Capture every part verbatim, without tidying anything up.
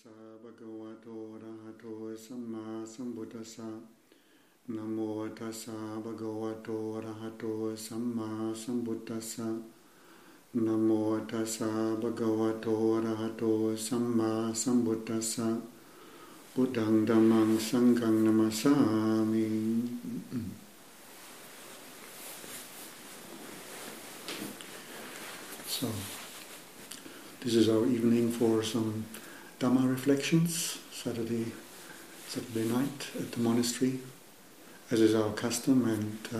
Tassa bhagavato arahato samma sambuddhassa. Namo tassa bhagavato arahato samma sambuddhassa. Namo tassa bhagavato arahato samma sambuddhassa. Buddhang dhammang sanghang namasami. So, this is our evening for some Dhamma reflections, Saturday, Saturday night at the monastery, as is our custom, and uh,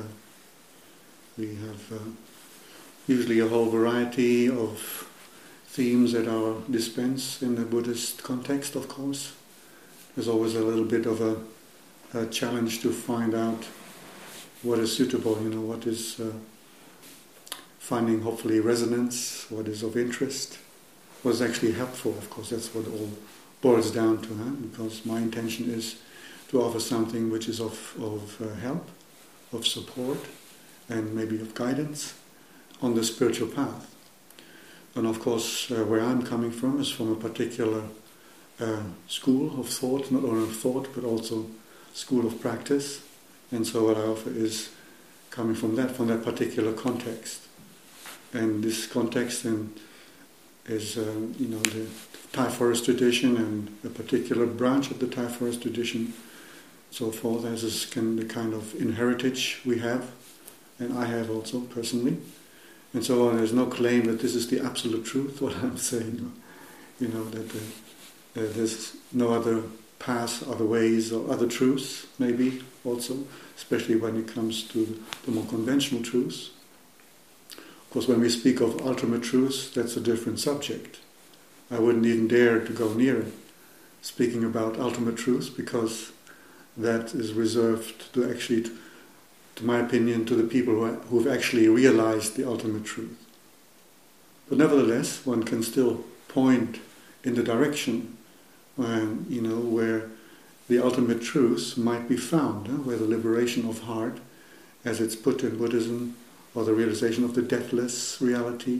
we have uh, usually a whole variety of themes at our dispense in the Buddhist context, of course. There's always a little bit of a, a challenge to find out what is suitable, you know, what is uh, finding hopefully resonance, what is of interest, what is actually helpful. Of course, that's what it all boils down to, huh? Because my intention is to offer something which is of, of uh, help, of support, and maybe of guidance on the spiritual path. And of course, uh, where I'm coming from is from a particular uh, school of thought, not only of thought, but also school of practice. And so what I offer is coming from that, from that particular context. And this context then is, uh, you know, the Thai forest tradition and a particular branch of the Thai forest tradition, so forth, as is can, the kind of heritage we have, and I have also personally. And so on. There's no claim that this is the absolute truth, what I'm saying, you know, that uh, uh, there's no other paths, other ways, or other truths, maybe also, especially when it comes to the more conventional truths. Of course, when we speak of ultimate truths, that's a different subject. I wouldn't even dare to go near speaking about ultimate truths, because that is reserved to actually, to, to my opinion, to the people who, who have actually realized the ultimate truth. But nevertheless, one can still point in the direction when, you know, where the ultimate truths might be found, huh? Where the liberation of heart, as it's put in Buddhism, or the realization of the deathless reality,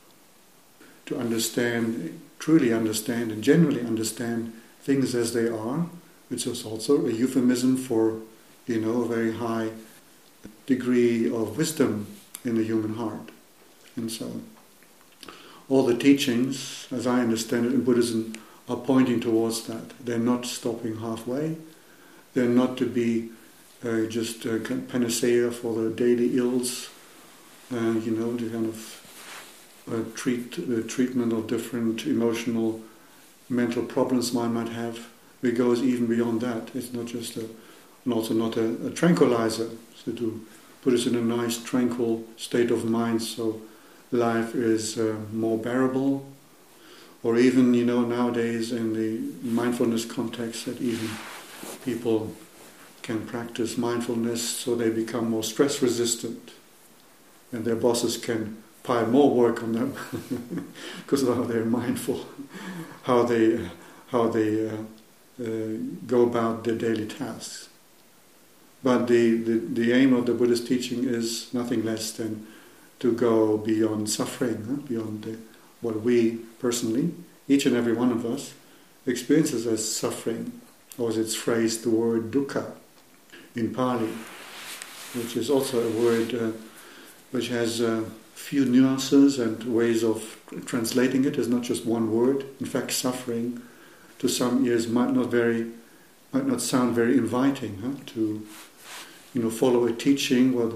to understand, truly understand and generally understand things as they are, which is also a euphemism for, you know, a very high degree of wisdom in the human heart. And so all the teachings, as I understand it in Buddhism, are pointing towards that. They're not stopping halfway. They're not to be uh, just a panacea for the daily ills, Uh, you know, the kind of uh, treat, uh, treatment of different emotional, mental problems one might have. It goes even beyond that. It's not just a, and also not a, a tranquilizer, so to put us in a nice, tranquil state of mind, so life is uh, more bearable. Or even, you know, nowadays in the mindfulness context, that even people can practice mindfulness so they become more stress resistant. And their bosses can pile more work on them because of how they're mindful, how they how they uh, uh, go about their daily tasks. But the, the, the aim of the Buddhist teaching is nothing less than to go beyond suffering, huh? beyond the, what we personally, each and every one of us, experiences as suffering, or as it's phrased, the word dukkha in Pali, which is also a word Uh, which has a few nuances and ways of translating it. It's not just one word. In fact, suffering to some ears might not very, might not sound very inviting, huh? To, you know, follow a teaching. Well,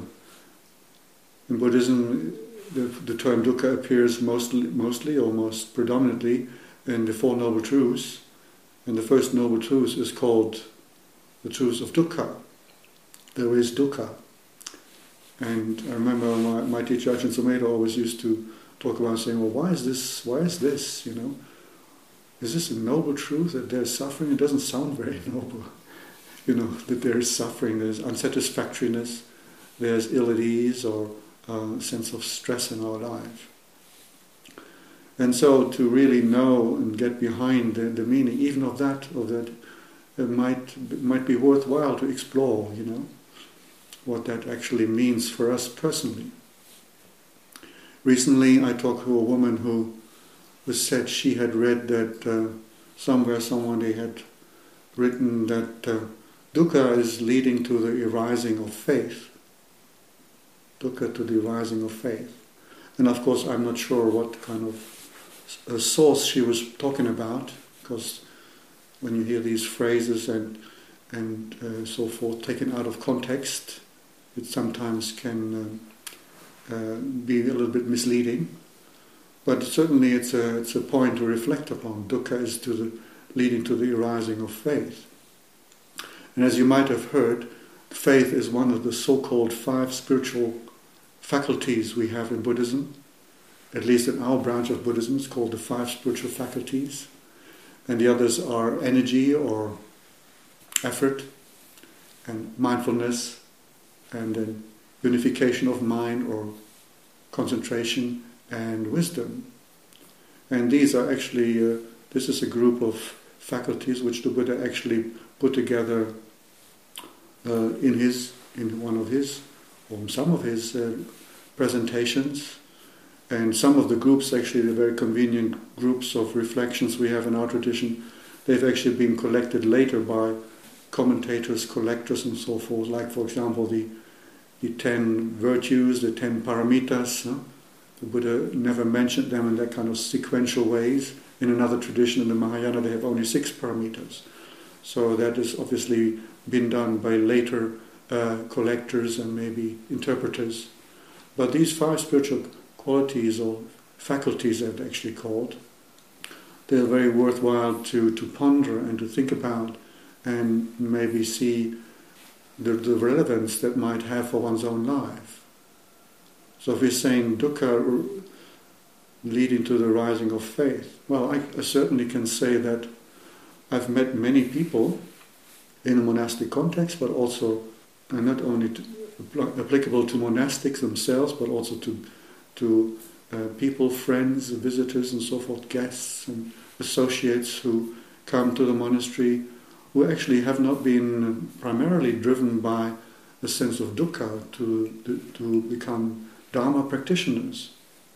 in Buddhism, the, the term dukkha appears mostly, mostly or most predominantly in the Four Noble Truths, and the first Noble Truth is called the Truth of Dukkha. There is dukkha. And I remember my, my teacher Ajahn Sumedho always used to talk about saying, well, why is this, why is this, you know? Is this a noble truth that there's suffering? It doesn't sound very noble, you know, that there is suffering, there's unsatisfactoriness, there's ill at ease or a sense of stress in our life. And so to really know and get behind the, the meaning, even of that, of that, it might, it might be worthwhile to explore, you know, what that actually means for us personally. Recently I talked to a woman who was said she had read that uh, somewhere somebody had written that uh, dukkha is leading to the arising of faith. Dukkha to the arising of faith. And of course I'm not sure what kind of uh, source she was talking about, because when you hear these phrases and and uh, so forth taken out of context, it sometimes can uh, uh, be a little bit misleading. But certainly it's a it's a point to reflect upon. Dukkha is to the leading to the arising of faith. And as you might have heard, faith is one of the so-called five spiritual faculties we have in Buddhism. At least in our branch of Buddhism, it's called the five spiritual faculties. And the others are energy or effort, and mindfulness, and then unification of mind or concentration, and wisdom. And these are actually, uh, this is a group of faculties which the Buddha actually put together uh, in his, in one of his, or some of his uh, presentations. And some of the groups, actually the very convenient groups of reflections we have in our tradition, they've actually been collected later by commentators, collectors and so forth, like for example the the ten virtues, the ten paramitas. Huh? The Buddha never mentioned them in that kind of sequential ways. In another tradition, in the Mahayana, they have only six paramitas. So that has obviously been done by later uh, collectors and maybe interpreters. But these five spiritual qualities or faculties, they're actually called, they're very worthwhile to, to ponder and to think about, and maybe see the, the relevance that might have for one's own life. So if we're saying dukkha leading to the rising of faith, well, I, I certainly can say that I've met many people in a monastic context, but also uh, not only to, applicable to monastics themselves, but also to to uh, people, friends, visitors and so forth, guests and associates who come to the monastery, who actually have not been primarily driven by a sense of dukkha to, to become Dharma practitioners.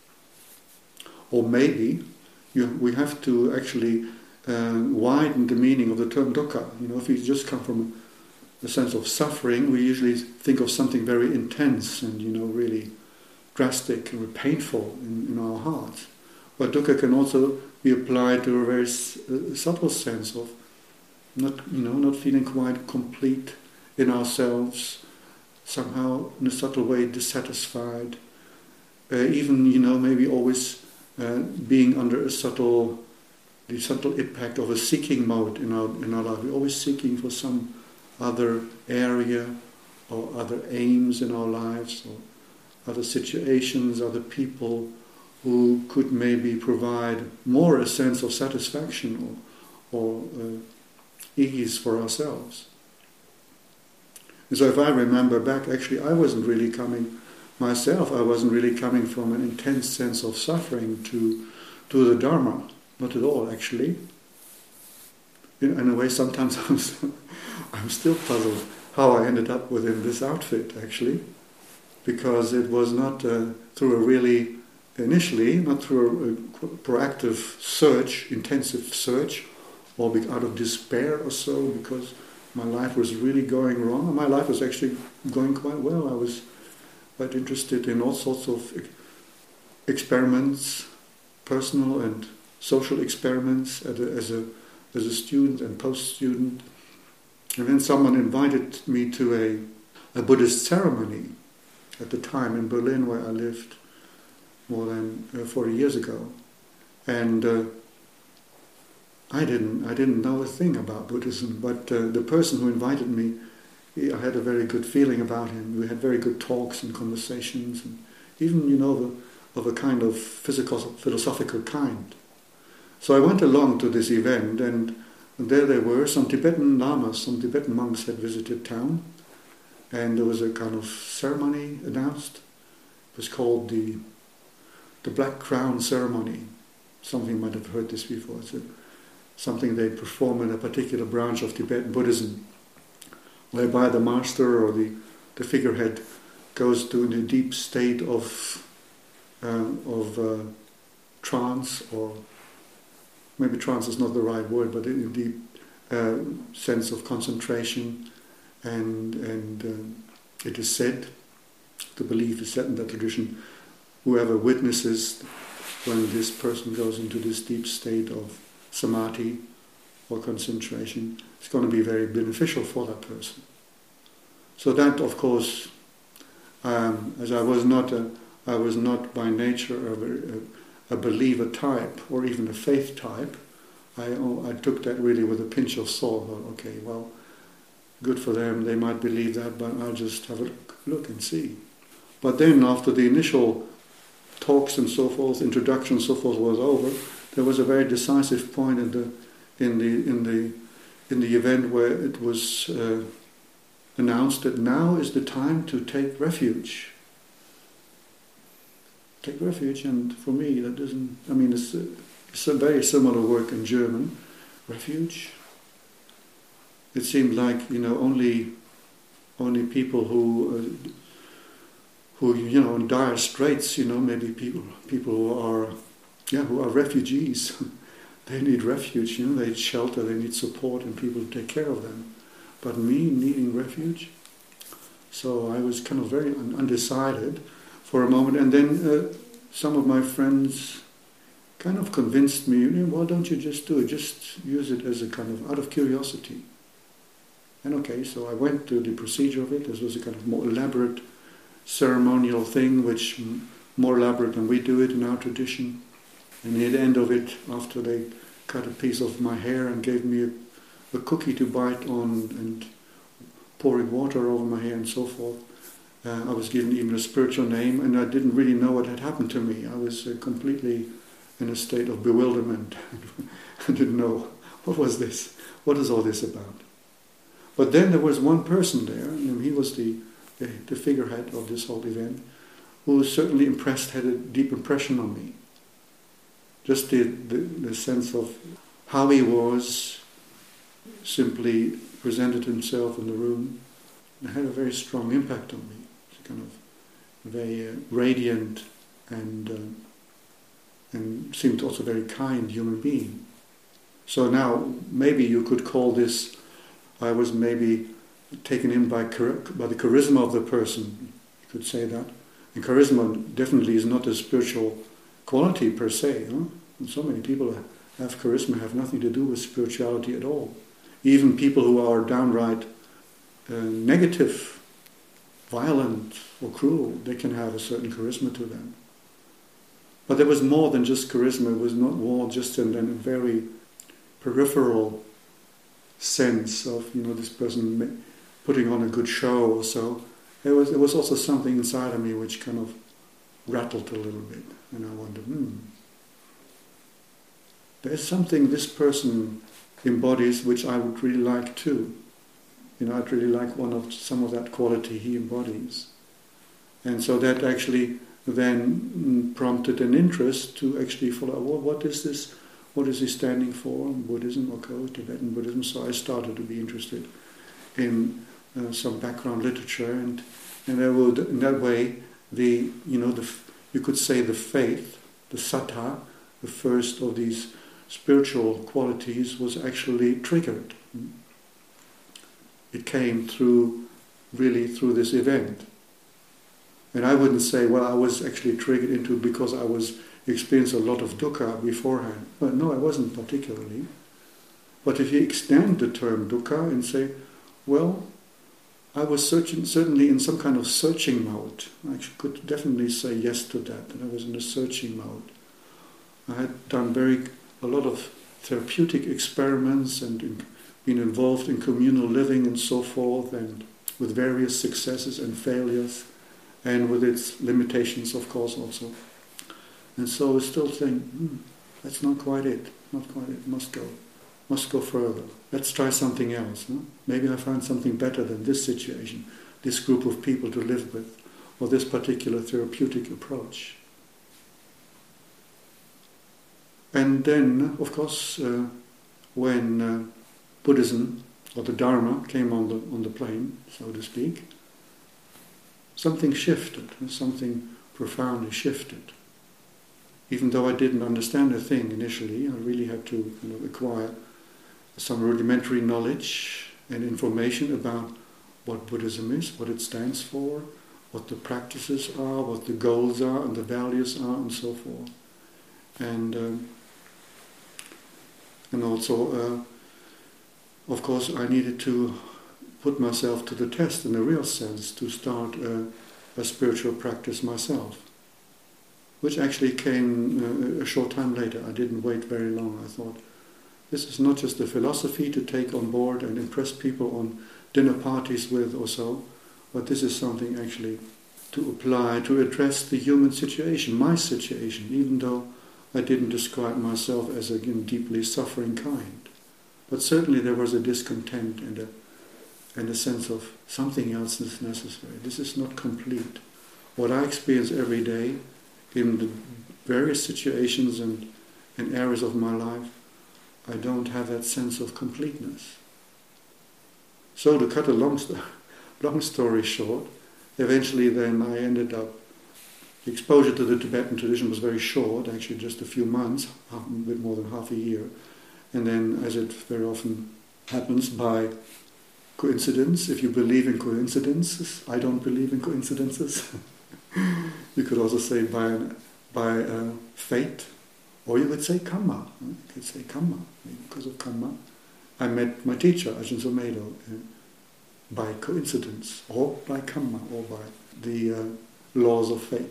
Or maybe you, we have to actually uh, widen the meaning of the term dukkha. You know, if we just come from a sense of suffering, we usually think of something very intense and, you know, really drastic and painful in, in our hearts. But dukkha can also be applied to a very uh, subtle sense of not, you know, not feeling quite complete in ourselves, somehow in a subtle way dissatisfied, uh, even, you know, maybe always uh, being under a subtle, the subtle impact of a seeking mode in our in our life. We're always seeking for some other area or other aims in our lives, or other situations, other people who could maybe provide more a sense of satisfaction or, or uh, ease for ourselves. And so if I remember back, actually I wasn't really coming, myself, I wasn't really coming from an intense sense of suffering to, to the Dharma. Not at all, actually. In, in a way, sometimes I'm, I'm still puzzled how I ended up within this outfit, actually. Because it was not uh, through a really, initially, not through a, a proactive search, intensive search, or out of despair or so, because my life was really going wrong. My life was actually going quite well. I was quite interested in all sorts of experiments, personal and social experiments as a, as a, as a student and post-student. And then someone invited me to a, a Buddhist ceremony at the time in Berlin, where I lived more than uh, forty years ago. And uh, I didn't I didn't know a thing about Buddhism, but uh, the person who invited me, he, I had a very good feeling about him. We had very good talks and conversations, and even, you know, the, of a kind of physical, philosophical kind. So I went along to this event, and there they were, some Tibetan lamas, some Tibetan monks had visited town, and there was a kind of ceremony announced. It was called the the Black Crown Ceremony. Something you might have heard this before. It's a, something they perform in a particular branch of Tibetan Buddhism, whereby the master or the, the figurehead goes to a deep state of uh, of uh, trance or maybe trance is not the right word, but in deep uh, sense of concentration, and and uh, it is said, the belief is said in that tradition, whoever witnesses when this person goes into this deep state of samadhi or concentration, it's going to be very beneficial for that person. So that, of course, um, as I was not a, I was not by nature a, a, a believer type or even a faith type, I, I took that really with a pinch of salt. Well, okay, well, good for them, they might believe that, but I'll just have a look, look and see. But then after the initial talks and so forth, introduction and so forth was over, there was a very decisive point in the in the in the in the event where it was uh, announced that now is the time to take refuge. Take refuge, and for me that doesn't. I mean, it's a, it's a very similar word in German, refuge. It seemed like, you know, only only people who. Uh, who, you know, in dire straits, you know, maybe people people who are, yeah, who are refugees. They need refuge, you know, they need shelter, they need support and people to take care of them. But me needing refuge? So I was kind of very un- undecided for a moment, and then uh, some of my friends kind of convinced me, you know, well, don't you just do it, just use it as a kind of, out of curiosity. And okay, so I went through the procedure of it. This was a kind of more elaborate ceremonial thing, which more elaborate than we do it in our tradition. And at the end of it, after they cut a piece of my hair and gave me a, a cookie to bite on and pouring water over my hair and so forth, uh, I was given even a spiritual name, and I didn't really know what had happened to me. I was uh, completely in a state of bewilderment. I didn't know, what was this? What is all this about? But then there was one person there, and he was the The, the figurehead of this whole event, who was certainly impressed, had a deep impression on me. Just the, the, the sense of how he was, simply presented himself in the room, and had a very strong impact on me. It's a kind of very uh, radiant and uh, and seemed also very kind human being. So now maybe you could call this, I was maybe taken in by by the charisma of the person, you could say that. And charisma definitely is not a spiritual quality per se. Huh? And so many people have charisma, have nothing to do with spirituality at all. Even people who are downright uh, negative, violent or cruel, they can have a certain charisma to them. But there was more than just charisma. It was not more just in a very peripheral sense of, you know, this person putting on a good show or so. There was, there was also something inside of me which kind of rattled a little bit. And I wondered, hmm, there's something this person embodies which I would really like too. You know, I'd really like one of some of that quality he embodies. And so that actually then prompted an interest to actually follow, well, what is this, what is he standing for? Buddhism, okay, Tibetan Buddhism. So I started to be interested in uh, some background literature, and and I would, in that way, the you know the you could say the faith, the saddha, the first of these spiritual qualities, was actually triggered. It came through, really through this event. And I wouldn't say, well, I was actually triggered into it because I was experiencing a lot of dukkha beforehand. But no, I wasn't particularly. But if you extend the term dukkha and say, well, I was searching, certainly in some kind of searching mode. I could definitely say yes to that, that I was in a searching mode. I had done very a lot of therapeutic experiments and in, been involved in communal living and so forth, and with various successes and failures, and with its limitations, of course, also. And so I still think, hmm, that's not quite it, not quite it, must go, must go further. Let's try something else. No? Maybe I find something better than this situation, this group of people to live with, or this particular therapeutic approach. And then, of course, uh, when uh, Buddhism, or the Dharma, came on the on the plane, so to speak, something shifted, something profoundly shifted. even though I didn't understand a thing initially. I really had to you know, acquire some rudimentary knowledge and information about what Buddhism is, what it stands for, what the practices are, what the goals are, and the values are, and so forth. And um, and also, uh, of course, I needed to put myself to the test in a real sense, to start a, a spiritual practice myself, which actually came uh, a short time later. I didn't wait very long. I thought, this is not just a philosophy to take on board and impress people on dinner parties with or so, but this is something actually to apply, to address the human situation, my situation, even though I didn't describe myself as a again, deeply suffering kind. But certainly there was a discontent and a, and a sense of something else is necessary. This is not complete. What I experience every day in the various situations and, and areas of my life, I don't have that sense of completeness. So to cut a long, st- long story short, eventually then I ended up, the exposure to the Tibetan tradition was very short, actually just a few months, a bit more than half a year. And then, as it very often happens, by coincidence, if you believe in coincidences, I don't believe in coincidences. You could also say by, by uh, fate, or you could say karma. You could say karma, because of karma. I met my teacher, Ajahn Sumedho, uh, by coincidence, or by karma, or by the uh, laws of fate.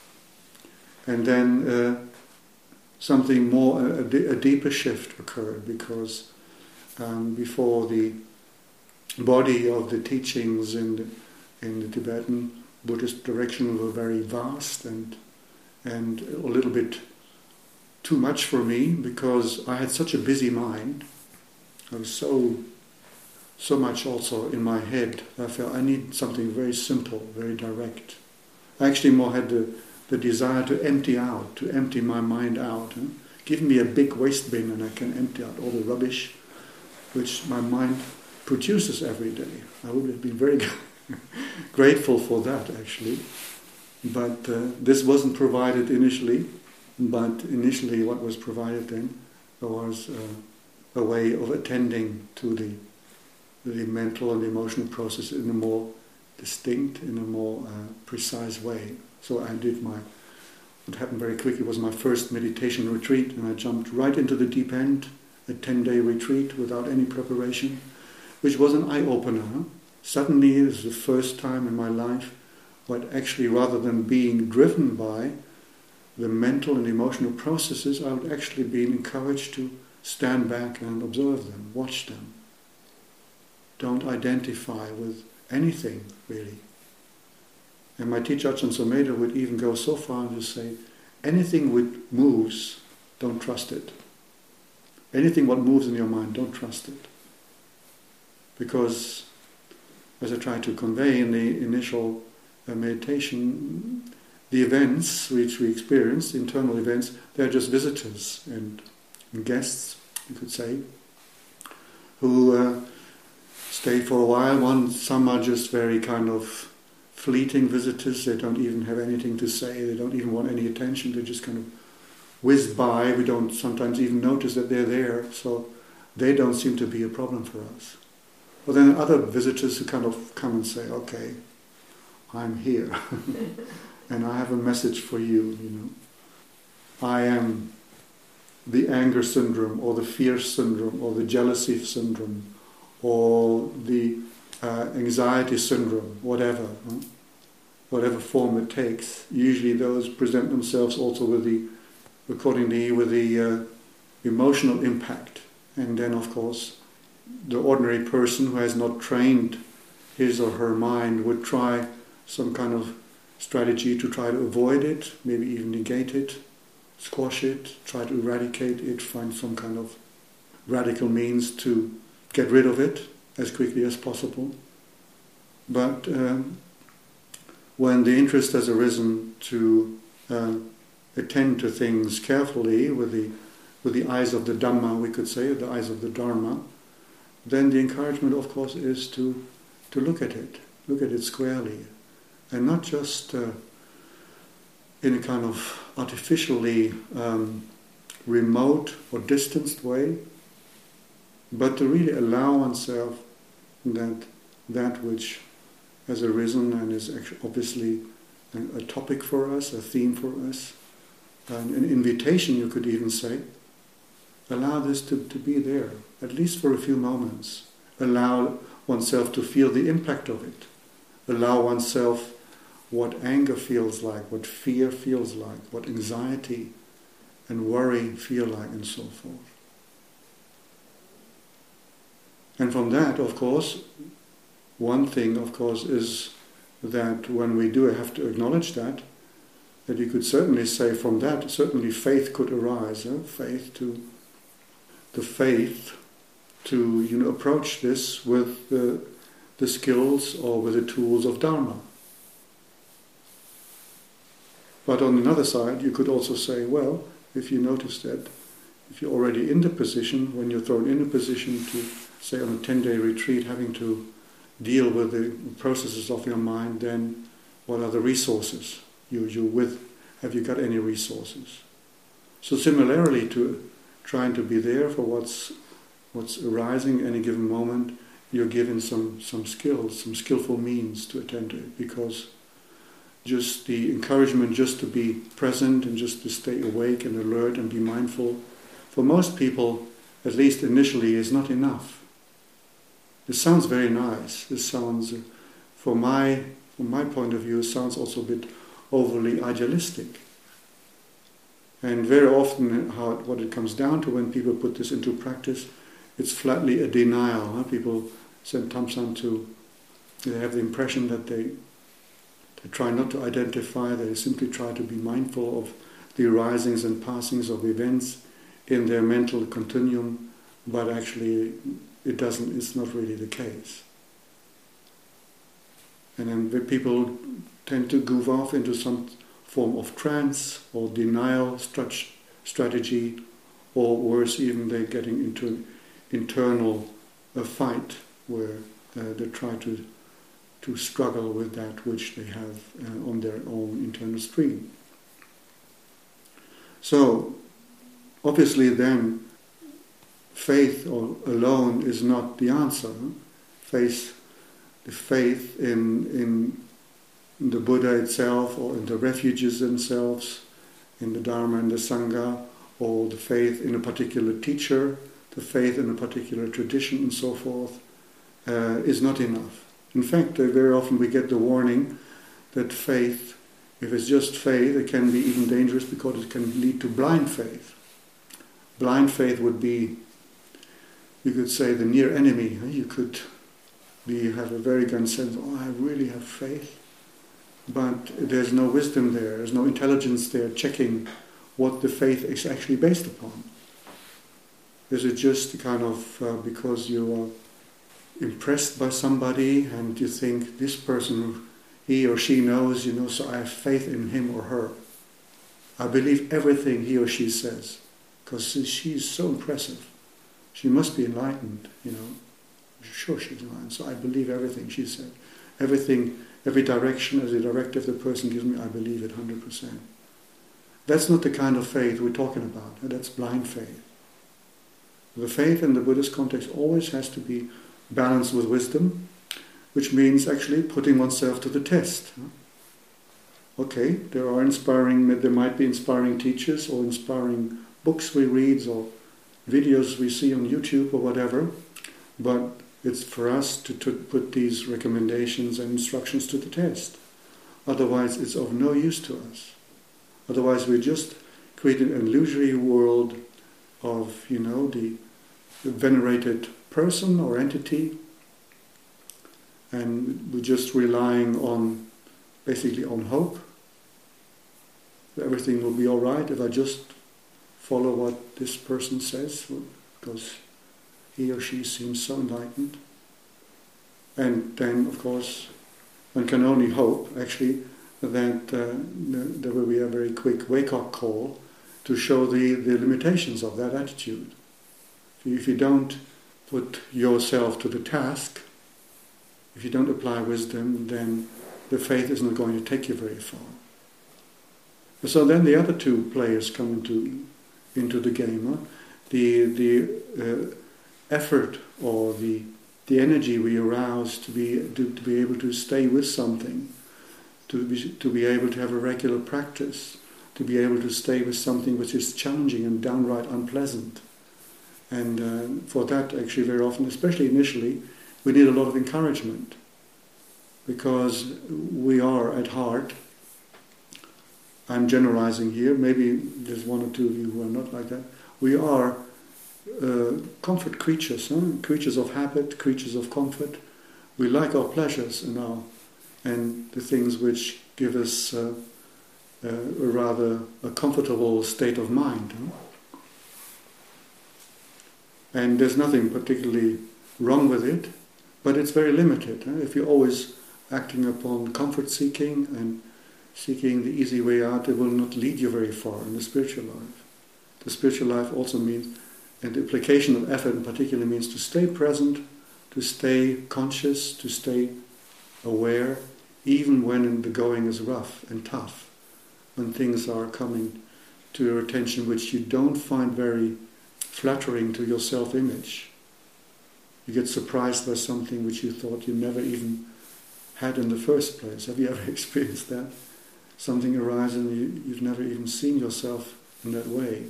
And then uh, something more, a, a deeper shift occurred, because um, before the body of the teachings in the, in the Tibetan Buddhist direction were very vast and and a little bit too much for me, because I had such a busy mind. I was so so much also in my head. I felt I need something very simple, very direct. I actually more had the, the desire to empty out, to empty my mind out. Huh? Give me a big waste bin and I can empty out all the rubbish which my mind produces every day. I would have been very grateful for that, actually. But uh, this wasn't provided initially. But initially what was provided then was uh, a way of attending to the, the mental and emotional process in a more distinct, in a more uh, precise way. So I did my, what happened very quickly was my first meditation retreat, and I jumped right into the deep end, a ten-day retreat without any preparation, which was an eye-opener. Huh? Suddenly it was the first time in my life what actually, rather than being driven by the mental and emotional processes, I would actually be encouraged to stand back and observe them, watch them. Don't identify with anything, really. And my teacher Ajahn Sumedho would even go so far as to say, anything which moves, don't trust it. Anything what moves in your mind, don't trust it. Because, as I tried to convey in the initial uh, meditation, the events which we experience, the internal events, they're just visitors and, and guests, you could say, who uh, stay for a while. One, some are just very kind of fleeting visitors. They don't even have anything to say. They don't even want any attention. They just kind of whiz by. We don't sometimes even notice that they're there. So they don't seem to be a problem for us. But then other visitors who kind of come and say, okay, I'm here. And I have a message for you, you know. I am the anger syndrome, or the fear syndrome, or the jealousy syndrome, or the uh, anxiety syndrome, whatever, huh? Whatever form it takes. Usually those present themselves also with the, accordingly, with the uh, emotional impact. And then, of course, the ordinary person who has not trained his or her mind would try some kind of strategy to try to avoid it, maybe even negate it, squash it, try to eradicate it, find some kind of radical means to get rid of it as quickly as possible. But um, when the interest has arisen to uh, attend to things carefully with the with the eyes of the Dhamma, we could say, the eyes of the Dharma, then the encouragement, of course, is to to look at it, look at it squarely. And not just uh, in a kind of artificially um, remote or distanced way, but to really allow oneself that that which has arisen and is actually obviously a, a topic for us, a theme for us, an, an invitation, you could even say. Allow this to, to be there, at least for a few moments. Allow oneself to feel the impact of it. Allow oneself what anger feels like, what fear feels like, what anxiety and worry feel like, and so forth. And from that, of course, one thing, of course, is that when we do have to acknowledge that, that you could certainly say from that, certainly faith could arise, eh? faith to the faith to you know approach this with the, the skills or with the tools of Dharma. But on another side, you could also say, well, if you notice that, if you're already in the position, when you're thrown in a position to, say, on a ten-day retreat, having to deal with the processes of your mind, then what are the resources you you with? Have you got any resources? So similarly to trying to be there for what's what's arising at any given moment, you're given some, some skills, some skillful means to attend to it, because just the encouragement just to be present and just to stay awake and alert and be mindful, for most people, at least initially, is not enough. This sounds very nice. This sounds, for my from my point of view, it sounds also a bit overly idealistic. And very often, how what it comes down to when people put this into practice, it's flatly a denial. Huh? People sometimes to they have the impression that they they try not to identify. They simply try to be mindful of the arisings and passings of events in their mental continuum, but actually, it doesn't. It's not really the case. And then people tend to goof off into some form of trance or denial stretch strategy, or worse even, they're getting into an internal uh, fight where uh, they try to to struggle with that which they have uh, on their own internal stream. So, obviously then, faith or alone is not the answer. Huh? Faith, the faith in in the Buddha itself, or in the refuges themselves, in the Dharma and the Sangha, or the faith in a particular teacher, the faith in a particular tradition and so forth, uh, is not enough. In fact, uh, very often we get the warning that faith, if it's just faith, it can be even dangerous because it can lead to blind faith. Blind faith would be, you could say, the near enemy. You could be, have a very good sense, oh, I really have faith. But there's no wisdom there, there's no intelligence there checking what the faith is actually based upon. Is it just kind of uh, because you are impressed by somebody and you think this person, he or she knows, you know, so I have faith in him or her. I believe everything he or she says because she's so impressive. She must be enlightened, you know. Sure she's enlightened, so I believe everything she said. Everything, every direction as a directive the person gives me, I believe it one hundred percent. That's not the kind of faith we're talking about. That's blind faith. The faith in the Buddhist context always has to be balanced with wisdom, which means actually putting oneself to the test. Okay, there are inspiring, there might be inspiring teachers or inspiring books we read or videos we see on YouTube or whatever, but it's for us to, to put these recommendations and instructions to the test. Otherwise, it's of no use to us. Otherwise, we just create an illusory world of, you know, the, the venerated person or entity, and we're just relying on, basically on hope. Everything will be all right if I just follow what this person says, because he or she seems so enlightened. And then, of course, one can only hope, actually, that uh, there will be a very quick wake-up call to show the, the limitations of that attitude. If you don't put yourself to the task, if you don't apply wisdom, then the faith is not going to take you very far. So then the other two players come into into the game. Huh? The the uh, effort or the the energy we arouse to be to, to be able to stay with something, to be to be able to have a regular practice, to be able to stay with something which is challenging and downright unpleasant. And uh, for that, actually, very often, especially initially, we need a lot of encouragement, because we are at heart, I'm generalizing here, maybe there's one or two of you who are not like that, we are uh, comfort creatures, huh? creatures of habit, creatures of comfort. We like our pleasures and our and the things which give us uh, uh, a rather a comfortable state of mind. Huh? And there's nothing particularly wrong with it, but it's very limited. Huh? If you're always acting upon comfort seeking and seeking the easy way out, it will not lead you very far in the spiritual life. The spiritual life also means, and the application of effort in particular means to stay present, to stay conscious, to stay aware, even when the going is rough and tough, when things are coming to your attention which you don't find very flattering to your self-image. You get surprised by something which you thought you never even had in the first place. Have you ever experienced that? Something arises and you, you've never even seen yourself in that way.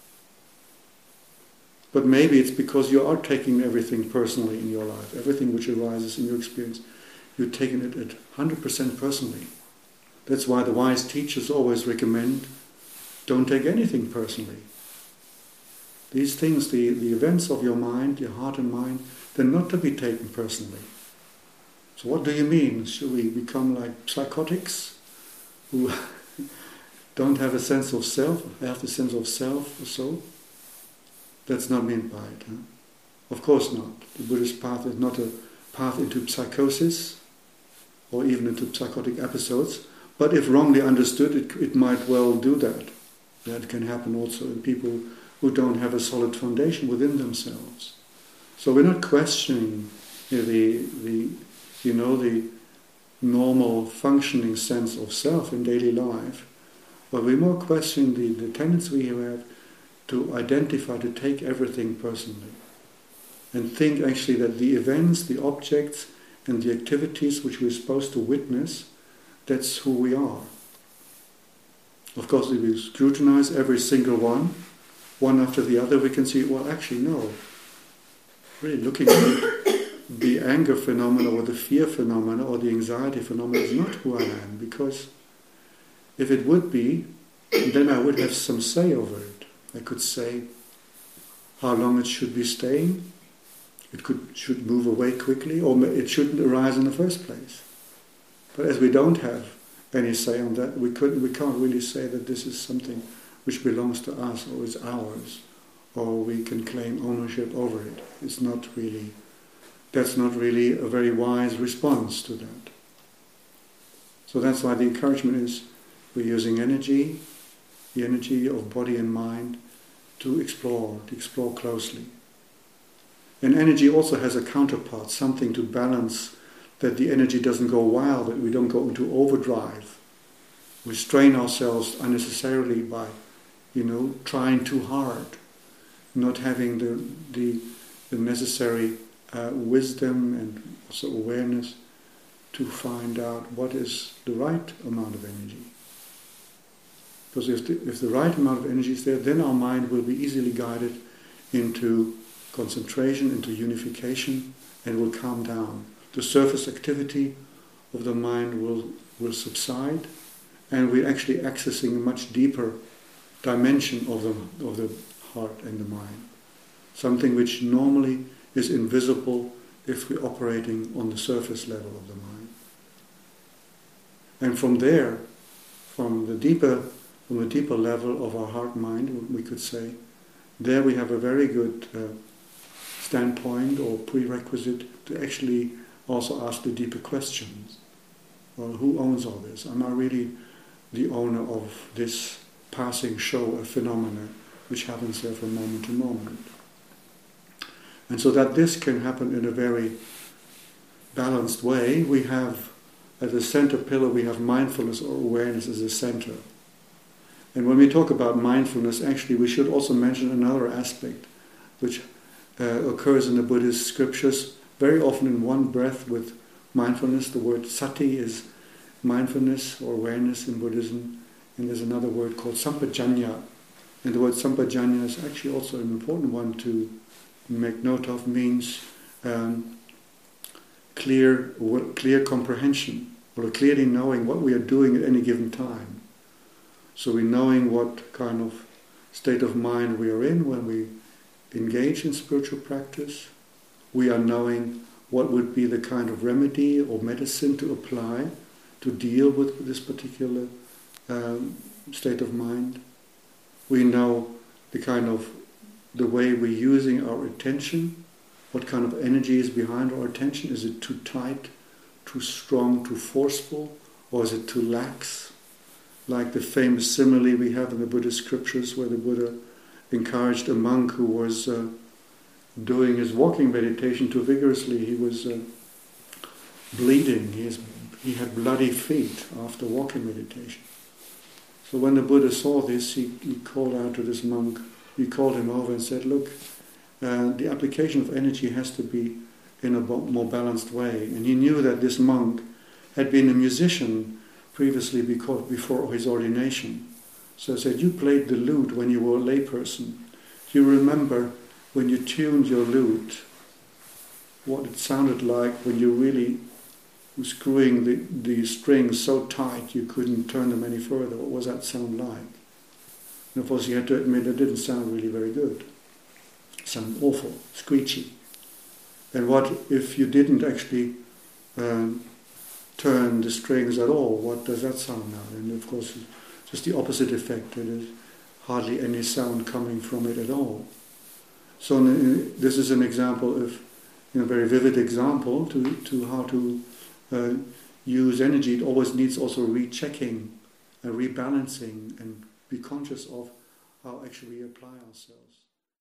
But maybe it's because you are taking everything personally in your life. Everything which arises in your experience, you're taking it at one hundred percent personally. That's why the wise teachers always recommend, don't take anything personally. These things, the, the events of your mind, your heart and mind, they're not to be taken personally. So what do you mean? Should we become like psychotics who don't have a sense of self, have the sense of self or so? That's not meant by it. Huh? Of course not. The Buddhist path is not a path into psychosis or even into psychotic episodes, but if wrongly understood, it, it might well do that. That can happen also in people who don't have a solid foundation within themselves. So we're not questioning you know, the, the, you know, the normal functioning sense of self in daily life, but we're more questioning the, the tendency we have to identify, to take everything personally, and think actually that the events, the objects, and the activities which we're supposed to witness, that's who we are. Of course, if we scrutinize every single one, one after the other, we can see, well, actually, no. Really looking at it, the anger phenomena or the fear phenomena or the anxiety phenomena is not who I am, because if it would be, then I would have some say over it. I could say how long it should be staying, it could should move away quickly, or it shouldn't arise in the first place. But as we don't have any say on that, we couldn't, we can't really say that this is something which belongs to us or is ours, or we can claim ownership over it. It's not really, that's not really a very wise response to that. So that's why the encouragement is we're using energy, the energy of body and mind, to explore, to explore closely. And energy also has a counterpart, something to balance that the energy doesn't go wild, that we don't go into overdrive. We strain ourselves unnecessarily by, you know, trying too hard, not having the the, the necessary uh, wisdom and also awareness to find out what is the right amount of energy. Because if the, if the right amount of energy is there, then our mind will be easily guided into concentration, into unification, and will calm down. The surface activity of the mind will, will subside, and we're actually accessing a much deeper dimension of the, of the heart and the mind. Something which normally is invisible if we're operating on the surface level of the mind. And from there, from the deeper From a deeper level of our heart-mind, we could say, there we have a very good uh, standpoint or prerequisite to actually also ask the deeper questions. Well, who owns all this? Am I really the owner of this passing show, a phenomena which happens there from moment to moment? And so that this can happen in a very balanced way, we have, at the center pillar, we have mindfulness or awareness as a center. And when we talk about mindfulness, actually we should also mention another aspect which uh, occurs in the Buddhist scriptures very often in one breath with mindfulness. The word sati is mindfulness or awareness in Buddhism, and there's another word called sampajanya. And the word sampajanya is actually also an important one to make note of, means um, clear, clear comprehension, or clearly knowing what we are doing at any given time. So we're knowing what kind of state of mind we are in when we engage in spiritual practice. We are knowing what would be the kind of remedy or medicine to apply to deal with this particular um, state of mind. We know the kind of the way we're using our attention, what kind of energy is behind our attention. Is it too tight, too strong, too forceful, or is it too lax? Like the famous simile we have in the Buddhist scriptures where the Buddha encouraged a monk who was uh, doing his walking meditation too vigorously. He was uh, bleeding. He, is, he had bloody feet after walking meditation. So when the Buddha saw this, he, he called out to this monk. He called him over and said, look, uh, the application of energy has to be in a more balanced way. And he knew that this monk had been a musician previously before his ordination. So I said, you played the lute when you were a layperson. Do you remember when you tuned your lute, what it sounded like when you really were screwing the, the strings so tight you couldn't turn them any further? What was that sound like? And of course you had to admit it didn't sound really very good. It sounded awful, screechy. And what if you didn't actually um, turn the strings at all? What does that sound now? And of course just the opposite effect. There is hardly any sound coming from it at all. So this is an example of, you know, a very vivid example to, to how to uh, use energy. It always needs also rechecking, uh, rebalancing, and be conscious of how actually we apply ourselves.